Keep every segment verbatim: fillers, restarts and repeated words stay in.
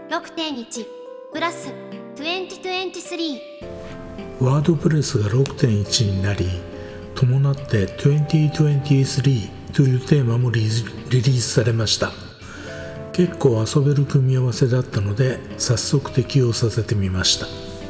ろくてんいち プラスにせんにじゅうさん。 ワードプレスが ろくてんいち になり、伴ってにせんにじゅうさんというテーマもリリースされました。結構遊べる組み合わせだったので、早速適用させてみました。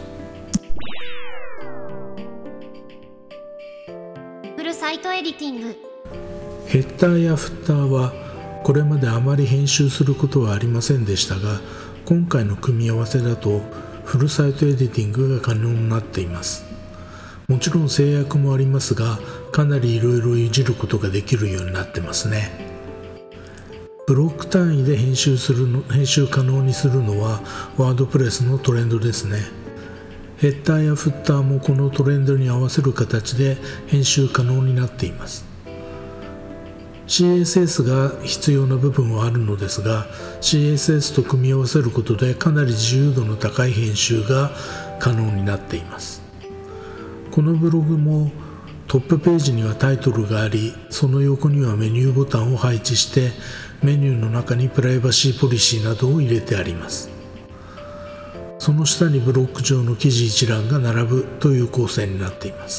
フルサイトエディティング。 ヘッダーやフッターはこれまであまり編集することはありませんでしたが、今回の組み合わせだとフルサイトエディティングが可能になっています。もちろん制約もありますが、かなりいろいろいじることができるようになってますね。ブロック単位で編集するの編集可能にするのはワードプレスのトレンドですね。ヘッダーやフッターもこのトレンドに合わせる形で編集可能になっています。シーエスエス が必要な部分はあるのですが、 シーエスエス と組み合わせることでかなり自由度の高い編集が可能になっています。このブログもトップページにはタイトルがあり、その横にはメニューボタンを配置して、メニューの中にプライバシーポリシーなどを入れてあります。その下にブロック上の記事一覧が並ぶという構成になっています。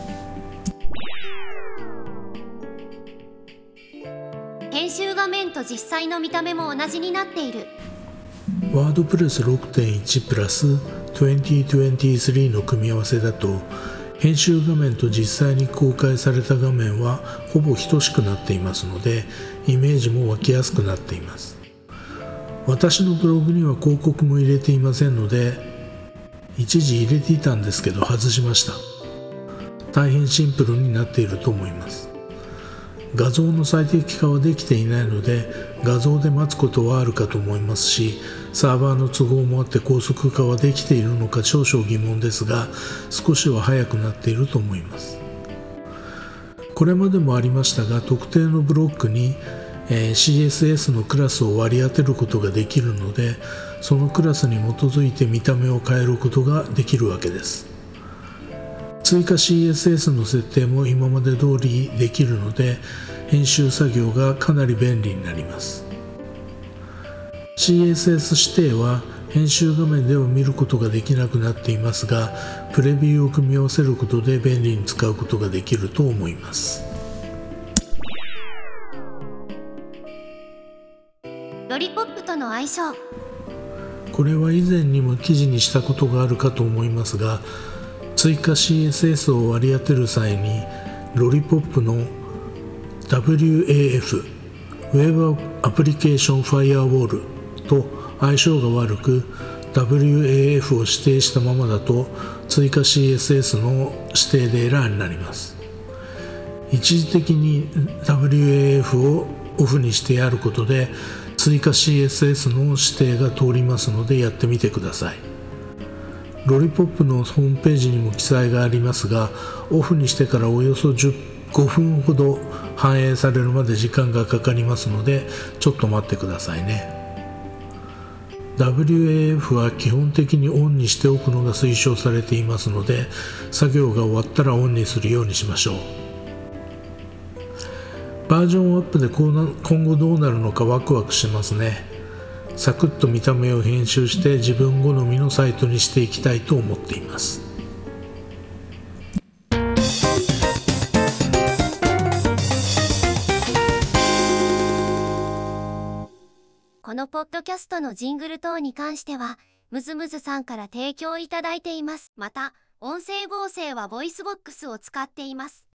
編集画面と実際の見た目も同じになっている。 ワードプレス ろくてんいち プラスにせんにじゅうさんの組み合わせだと、編集画面と実際に公開された画面はほぼ等しくなっていますので、イメージも湧きやすくなっています。私のブログには広告も入れていませんので、一時入れていたんですけど外しました。大変シンプルになっていると思います。画像の最適化はできていないので、画像で待つことはあるかと思いますし、サーバーの都合もあって高速化はできているのか少々疑問ですが、少しは早くなっていると思います。これまでもありましたが、特定のブロックに、えー、シーエスエス のクラスを割り当てることができるので、そのクラスに基づいて見た目を変えることができるわけです。追加 シーエスエス の設定も今まで通りできるので、編集作業がかなり便利になります。シーエスエス 指定は編集画面では見ることができなくなっていますが、プレビューを組み合わせることで便利に使うことができると思います。 ロリポップとの相性。 これは以前にも記事にしたことがあるかと思いますが、追加 シーエスエス を割り当てる際にロリポップの ダブリューエーエフ Web Application Firewall と相性が悪く、 ダブリューエーエフ を指定したままだと追加 シーエスエス の指定でエラーになります。一時的に ダブリューエーエフ をオフにしてやることで追加 シーエスエス の指定が通りますので、やってみてください。ロリポップのホームページにも記載がありますが、オフにしてからおよそじゅうごふんほど反映されるまで時間がかかりますので、ちょっと待ってくださいね。ダブリューエーエフ は基本的にオンにしておくのが推奨されていますので、作業が終わったらオンにするようにしましょう。バージョンアップで今後どうなるのかワクワクしますね。サクッと見た目を編集して自分好みのサイトにしていきたいと思っています。 このポッドキャストのジングル等に関してはムズムズさんから提供いただいています。また音声合成はボイスボックスを使っています。